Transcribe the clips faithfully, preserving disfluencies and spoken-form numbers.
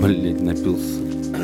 Блять, напился.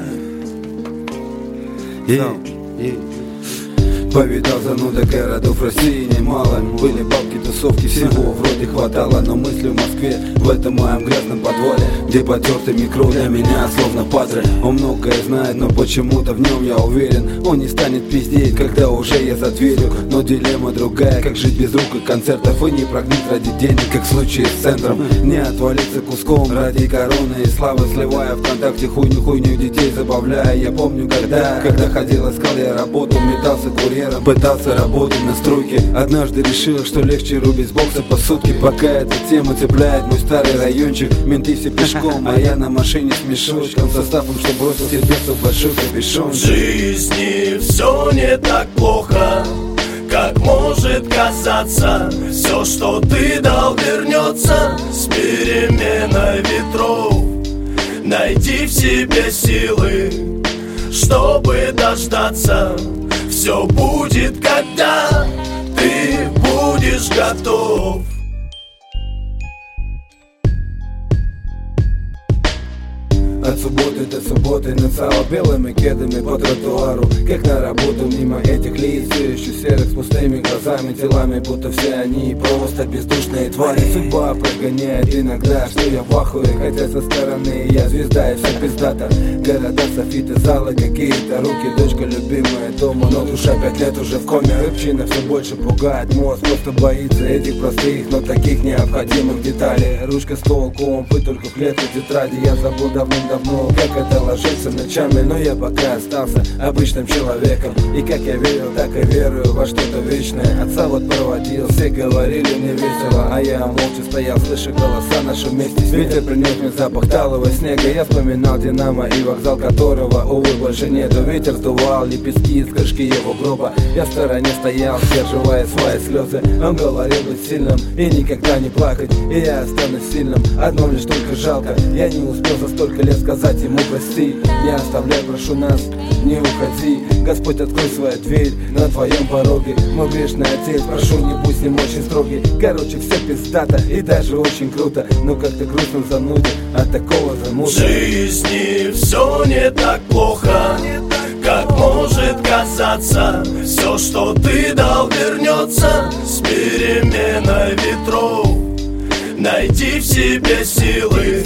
Ей, ей. Повидал занудок городов России немало. Были бабки, тусовки, всего вроде хватало. Но мысли в Москве, в этом моем грязном подвале, где потертый микро для меня словно патруль. Он многое знает, но почему-то в нем я уверен. Он не станет пиздеть, когда уже я за дверью. Но дилемма другая, как жить без рук и концертов. И не прогнить ради денег, как в случае с центром. Не отвалиться куском ради короны и славы, сливая ВКонтакте хуйню-хуйню детей забавляя. Я помню, когда, когда ходил, искал я работу, метался курьером, пытался работать на стройке. Однажды решил, что легче рубить с бокса по сутки. Пока эта тема цепляет мой старый райончик. Менты все пешком, а я на машине с мешочком, составом, что бросил себе в большой капюшон. В жизни все не так плохо, как может казаться. Все, что ты дал, вернется с переменой ветров. Найди в себе силы, чтобы дождаться. Все будет, когда ты будешь готов. От субботы до субботы нацало белыми кедами по тротуару, как на работу мимо этих лиц, все еще серых с пустыми глазами, телами, будто все они просто бездушные твари. Судьба прогоняет иногда, что я в ахуе, хотя со стороны я звезда и все пиздата. Города, софиты, залы, какие-то руки, дочка любимая дома, но душа пять лет уже в коме. Рыбчина все больше пугает, мозг просто боится этих простых, но таких необходимых деталей. Ручка, стол, компы, только клетки, тетради, я забыл давным-давно, как это ложится ночами, но я пока остался обычным человеком. И как я верил, так и верую во что-то вечное. Отца вот проводил, все говорили мне весело, а я молча стоял, слыша голоса наши вместе. Ветер принес мне запах талого снега. Я вспоминал Динамо и вокзал, которого, увы, больше нету. Ветер сдувал лепестки из крышки его гроба. Я в стороне стоял, сдерживая свои слезы. Он говорил быть сильным и никогда не плакать, и я останусь сильным, одно лишь только жалко. Я не успел за столько лет сказать ему прости. Не оставляй, прошу нас, не уходи. Господь, открой свою дверь на твоем пороге. Мой грешный отец, прошу, не будь с ним очень строгий. Короче, все пиздато и даже очень круто, но как-то грустно занудит от такого замута. В жизни все не так плохо, как может казаться. Все, что ты дал, вернется с переменой ветров. Найди в себе силы,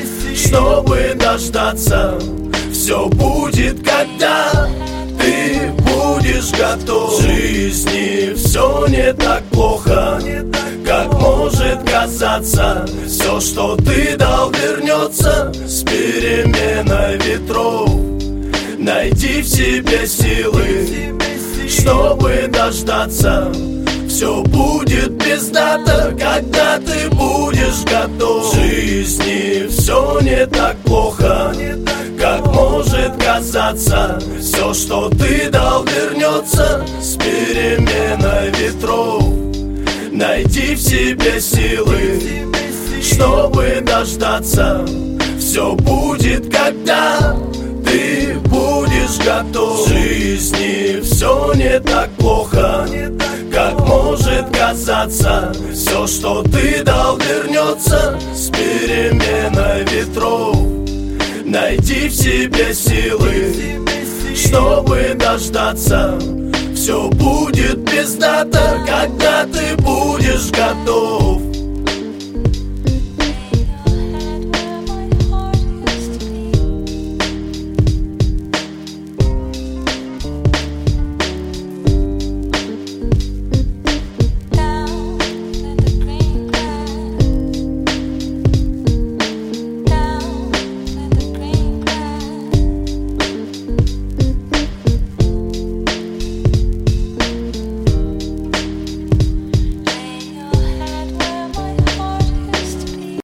чтобы дождаться. Все будет, когда ты будешь готов. В жизни все не так плохо, как может казаться. Все, что ты дал, вернется с переменой ветров. Найди в себе силы, чтобы дождаться. Все будет пиздато, когда ты будешь готов. В жизни все не так плохо, как может казаться. Все, что ты дал, вернется с переменой ветров. Найди в себе силы, чтобы дождаться. Все будет, когда ты будешь готов. В жизни все не так плохо, как может казаться. Все, что ты дал, вернется с переменой ветров. Найди в себе силы, чтобы дождаться. Все будет пиздато, когда ты будешь готов.